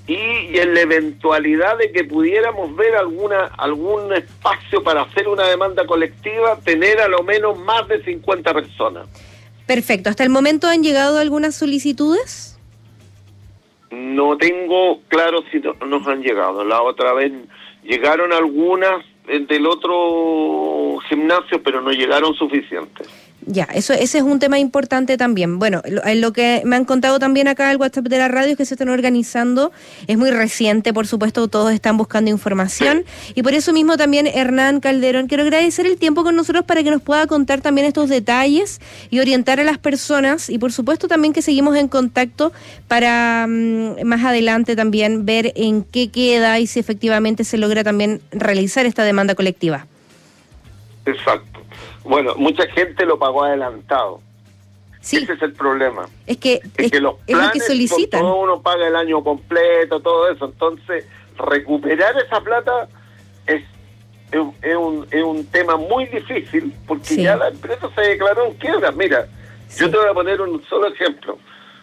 y en la eventualidad de que pudiéramos ver algún espacio para hacer una demanda colectiva, tener a lo menos más de 50 personas. Perfecto. ¿Hasta el momento han llegado algunas solicitudes? No tengo claro si nos han llegado. La otra vez llegaron algunas del otro gimnasio, pero no llegaron suficientes. Ya, ese es un tema importante también. Bueno, lo que me han contado también acá el WhatsApp de la radio es que se están organizando, es muy reciente, por supuesto, todos están buscando información, y por eso mismo también, Hernán Calderón, quiero agradecer el tiempo con nosotros para que nos pueda contar también estos detalles y orientar a las personas, y por supuesto también que seguimos en contacto para más adelante también ver en qué queda y si efectivamente se logra también realizar esta demanda colectiva. Exacto. Bueno, mucha gente lo pagó adelantado. Sí. Ese es el problema. Es que los planes, lo que solicitan. Todo uno paga el año completo, todo eso. Entonces, recuperar esa plata es un tema muy difícil, porque ya la empresa se declaró en quiebra. Mira, yo te voy a poner un solo ejemplo.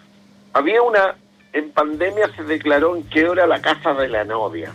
En pandemia se declaró en quiebra la casa de la novia.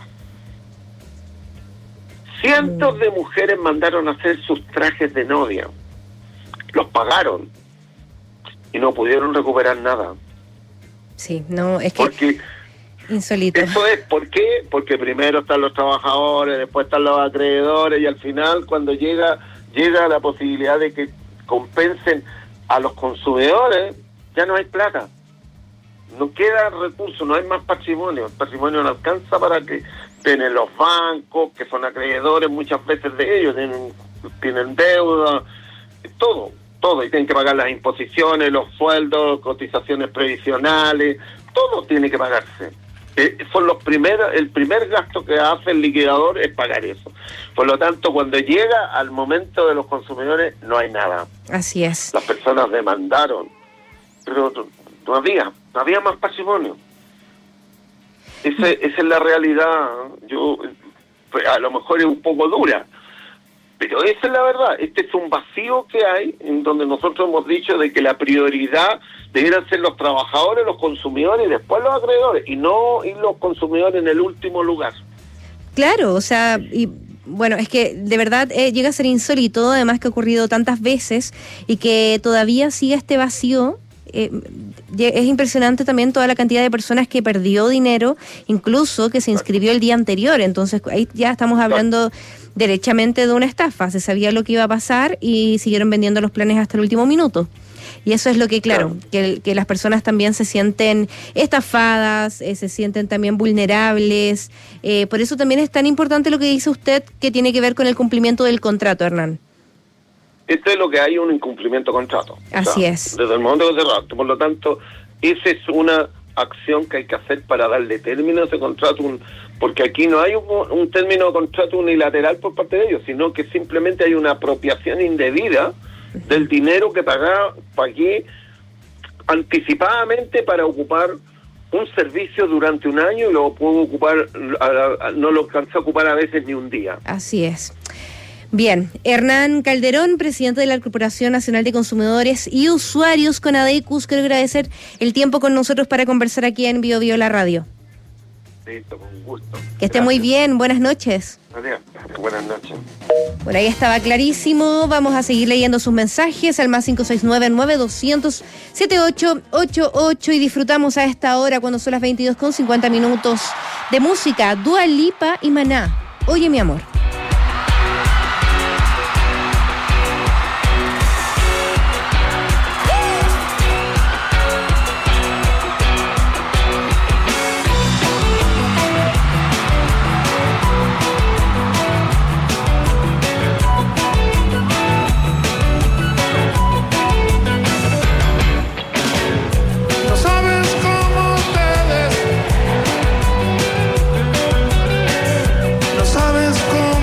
Cientos de mujeres mandaron a hacer sus trajes de novia. Los pagaron y no pudieron recuperar nada. Sí, no, es porque insólito. Eso es, ¿por qué? Porque primero están los trabajadores, después están los acreedores, y al final, cuando llega la posibilidad de que compensen a los consumidores, ya no hay plata. No queda recurso, no hay más patrimonio. El patrimonio no alcanza para que tienen los bancos, que son acreedores muchas veces de ellos, tienen deuda, todo, y tienen que pagar las imposiciones, los sueldos, cotizaciones previsionales, todo tiene que pagarse. Son el primer gasto que hace el liquidador es pagar eso. Por lo tanto, cuando llega al momento de los consumidores, no hay nada. Así es. Las personas demandaron, pero no había más patrimonio. Esa es la realidad. A lo mejor es un poco dura, pero esa es la verdad. Este es un vacío que hay, en donde nosotros hemos dicho de que la prioridad debieran ser los trabajadores, los consumidores y después los acreedores, y no ir los consumidores en el último lugar. Claro, o sea, y bueno, es que de verdad llega a ser insólito, además que ha ocurrido tantas veces y que todavía sigue este vacío. Es impresionante también toda la cantidad de personas que perdió dinero, incluso que se inscribió el día anterior. Entonces ahí ya estamos hablando derechamente de una estafa. Se sabía lo que iba a pasar y siguieron vendiendo los planes hasta el último minuto. Y eso es lo que, claro, que las personas también se sienten estafadas, se sienten también vulnerables. Por eso también es tan importante lo que dice usted, que tiene que ver con el cumplimiento del contrato, Hernán. Esto es lo que hay, un incumplimiento de contrato. Así es. Desde el momento que se cerró. Por lo tanto, esa es una acción que hay que hacer para darle término a ese contrato, porque aquí no hay un término de contrato unilateral por parte de ellos, sino que simplemente hay una apropiación indebida del dinero que pagué anticipadamente para ocupar un servicio durante un año, y lo puedo ocupar, no lo alcancé a ocupar a veces ni un día. Así es. Bien, Hernán Calderón, presidente de la Corporación Nacional de Consumidores y Usuarios con ADECUS, quiero agradecer el tiempo con nosotros para conversar aquí en Bio Bio La Radio. Listo, con gusto. Que esté muy bien, buenas noches. Adiós. Buenas noches. Por ahí estaba clarísimo. Vamos a seguir leyendo sus mensajes al más 569-9200-7888 y disfrutamos a esta hora, cuando son las 22:50, de música. Dua Lipa y Maná. Oye, mi amor. No sabes cómo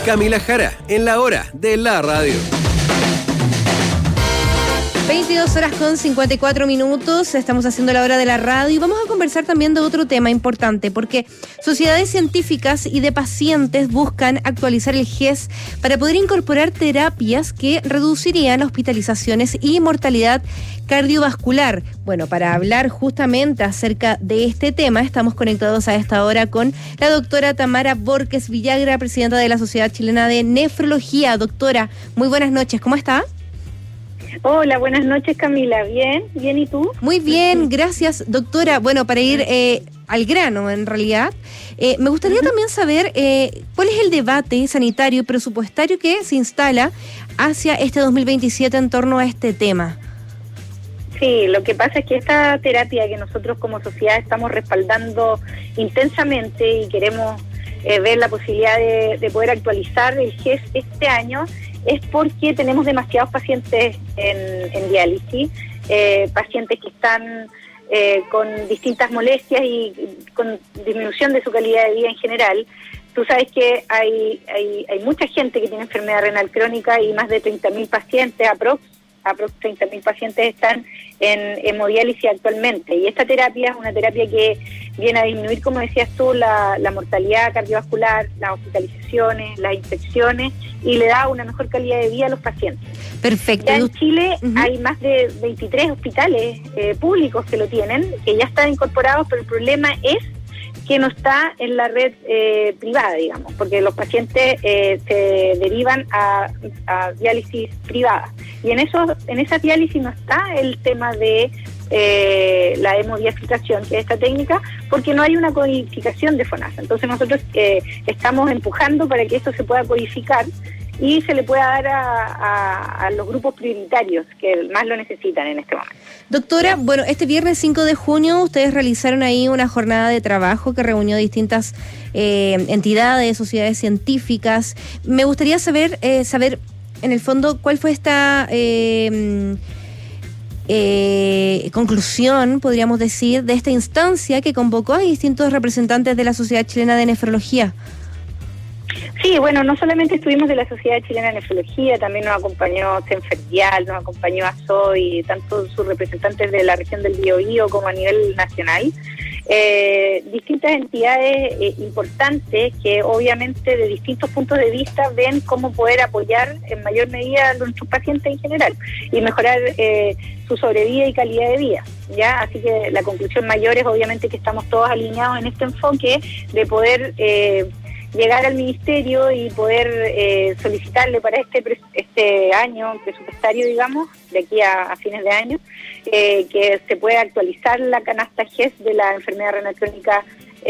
Camila Jara, en la hora de la radio. 22:54. Estamos haciendo la hora de la radio y vamos a conversar también de otro tema importante, porque sociedades científicas y de pacientes buscan actualizar el GES para poder incorporar terapias que reducirían hospitalizaciones y mortalidad cardiovascular. Bueno, para hablar justamente acerca de este tema, estamos conectados a esta hora con la doctora Tamara Borges Villagra, presidenta de la Sociedad Chilena de Nefrología. Doctora, muy buenas noches, ¿cómo está? Hola, buenas noches, Camila. Bien, ¿y tú? Muy bien, gracias, doctora. Bueno, para ir al grano, en realidad, me gustaría también saber cuál es el debate sanitario y presupuestario que se instala hacia este 2027 en torno a este tema. Sí, lo que pasa es que esta terapia que nosotros como sociedad estamos respaldando intensamente y queremos ver la posibilidad de poder actualizar el GES este año, es porque tenemos demasiados pacientes en diálisis, pacientes que están con distintas molestias y con disminución de su calidad de vida en general. Tú sabes que hay mucha gente que tiene enfermedad renal crónica y más de 30.000 pacientes, aprox 30.000 pacientes están en hemodiálisis actualmente. Y esta terapia es una terapia que viene a disminuir, como decías tú, la mortalidad cardiovascular, las hospitalizaciones, las infecciones, y le da una mejor calidad de vida a los pacientes. Perfecto. Ya en Chile hay más de 23 hospitales públicos que lo tienen, que ya están incorporados, pero el problema es que no está en la red privada, digamos, porque los pacientes se derivan a diálisis privada. Y en esa diálisis no está el tema de la hemodiafiltración, que es esta técnica, porque no hay una codificación de FONASA. Entonces nosotros estamos empujando para que esto se pueda codificar y se le pueda dar a los grupos prioritarios que más lo necesitan en este momento. Doctora, bueno, este viernes 5 de junio ustedes realizaron ahí una jornada de trabajo que reunió distintas entidades, sociedades científicas. Me gustaría saber en el fondo cuál fue esta conclusión, podríamos decir, de esta instancia que convocó a distintos representantes de la Sociedad Chilena de Nefrología. Sí, bueno, no solamente estuvimos de la Sociedad Chilena de Nefrología, también nos acompañó Cenferdial, nos acompañó ASOI, tanto sus representantes de la región del Biobío como a nivel nacional. Distintas entidades importantes que obviamente de distintos puntos de vista ven cómo poder apoyar en mayor medida a nuestros pacientes en general y mejorar su sobrevida y calidad de vida, ¿ya? Así que la conclusión mayor es obviamente que estamos todos alineados en este enfoque de poder llegar al ministerio y poder solicitarle para este año presupuestario, digamos, de aquí a fines de año, que se pueda actualizar la canasta GES de la enfermedad renal crónica,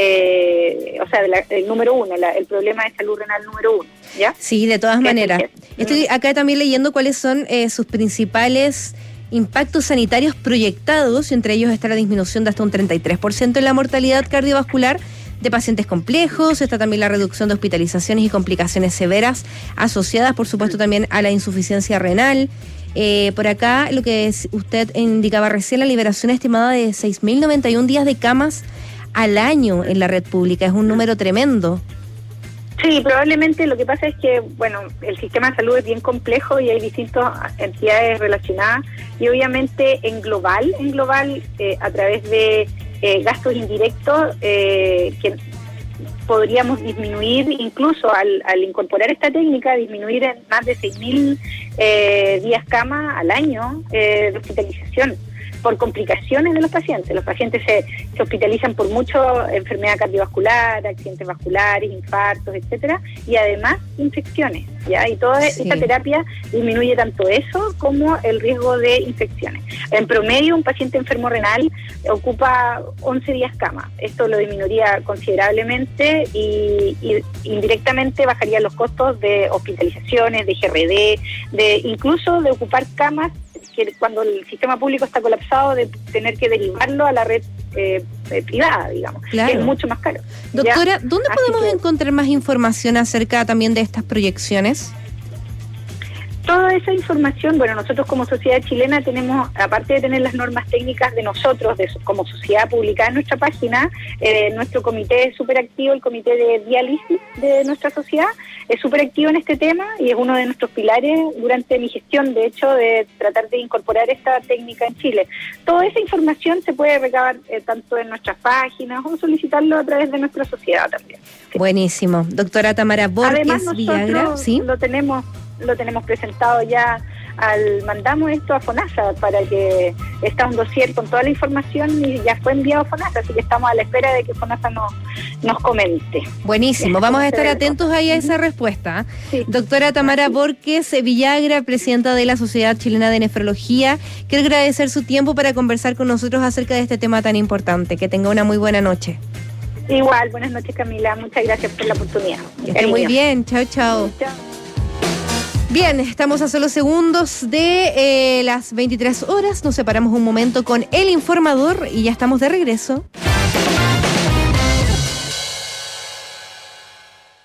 o sea, el número 1, el problema de salud renal número 1, ¿ya? Sí, de todas maneras. Estoy acá también leyendo cuáles son sus principales impactos sanitarios proyectados, y entre ellos está la disminución de hasta un 33% en la mortalidad cardiovascular de pacientes complejos. Está también la reducción de hospitalizaciones y complicaciones severas asociadas, por supuesto, también a la insuficiencia renal. Por acá, lo que usted indicaba recién, la liberación estimada de 6.091 días de camas al año en la red pública. Es un número tremendo. Sí, probablemente lo que pasa es que, bueno, el sistema de salud es bien complejo y hay distintas entidades relacionadas, y obviamente en global, a través de gastos indirectos que podríamos disminuir, incluso al incorporar esta técnica, disminuir en más de 6.000 días cama al año de hospitalización por complicaciones de los pacientes. Los pacientes se hospitalizan por mucha enfermedad cardiovascular, accidentes vasculares, infartos, etcétera, y además infecciones, ¿ya? Y toda esta terapia disminuye tanto eso como el riesgo de infecciones. En promedio, un paciente enfermo renal ocupa 11 días cama. Esto lo disminuiría considerablemente y indirectamente bajaría los costos de hospitalizaciones, de GRD, incluso de ocupar camas que cuando el sistema público está colapsado, de tener que derivarlo a la red privada, digamos, claro, que es mucho más caro. Doctora, ¿dónde podemos encontrar más información acerca también de estas proyecciones? Toda esa información, bueno, nosotros como sociedad chilena tenemos, aparte de tener las normas técnicas de nosotros, como sociedad publicada en nuestra página, nuestro comité es súper activo, el comité de diálisis de nuestra sociedad, es súper activo en este tema y es uno de nuestros pilares durante mi gestión, de hecho, de tratar de incorporar esta técnica en Chile. Toda esa información se puede recabar tanto en nuestras páginas o solicitarlo a través de nuestra sociedad también. Sí. Buenísimo. Doctora Tamara Borges Villagra, ¿sí? Lo tenemos presentado ya, mandamos esto a FONASA para que está un dossier con toda la información y ya fue enviado a FONASA, así que estamos a la espera de que FONASA nos comente. Buenísimo, vamos a estar atentos ahí a esa respuesta. Sí. Doctora Tamara Borges Villagra, presidenta de la Sociedad Chilena de Nefrología, quiero agradecer su tiempo para conversar con nosotros acerca de este tema tan importante. Que tenga una muy buena noche. Igual, buenas noches, Camila, muchas gracias por la oportunidad. Que esté muy bien, chao, chao. Chao. Bien, estamos a solo segundos de las 23 horas. Nos separamos un momento con El Informador y ya estamos de regreso.